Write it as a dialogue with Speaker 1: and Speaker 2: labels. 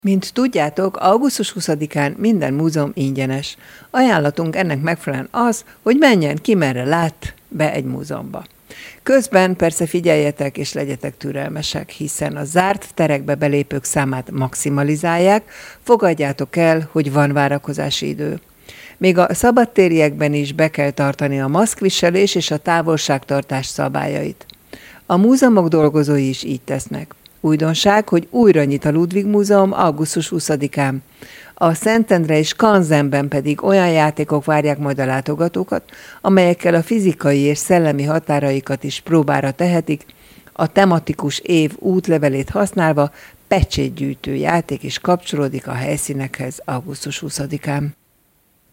Speaker 1: Mint tudjátok, augusztus 20-án minden múzeum ingyenes. Ajánlatunk ennek megfelelően az, hogy menjen ki merre lát be egy múzeumba. Közben persze figyeljetek és legyetek türelmesek, hiszen a zárt terekbe belépők számát maximalizálják, fogadjátok el, hogy van várakozási idő. Még a szabadtériekben is be kell tartani a maszkviselés és a távolságtartás szabályait. A múzeumok dolgozói is így tesznek. Újdonság, hogy újra nyit a Ludwig Múzeum augusztus 20-án. A Szentendre és Kanzenben pedig olyan játékok várják majd a látogatókat, amelyekkel a fizikai és szellemi határaikat is próbára tehetik, a tematikus év útlevelét használva pecsétgyűjtő játék is kapcsolódik a helyszínekhez augusztus 20-án.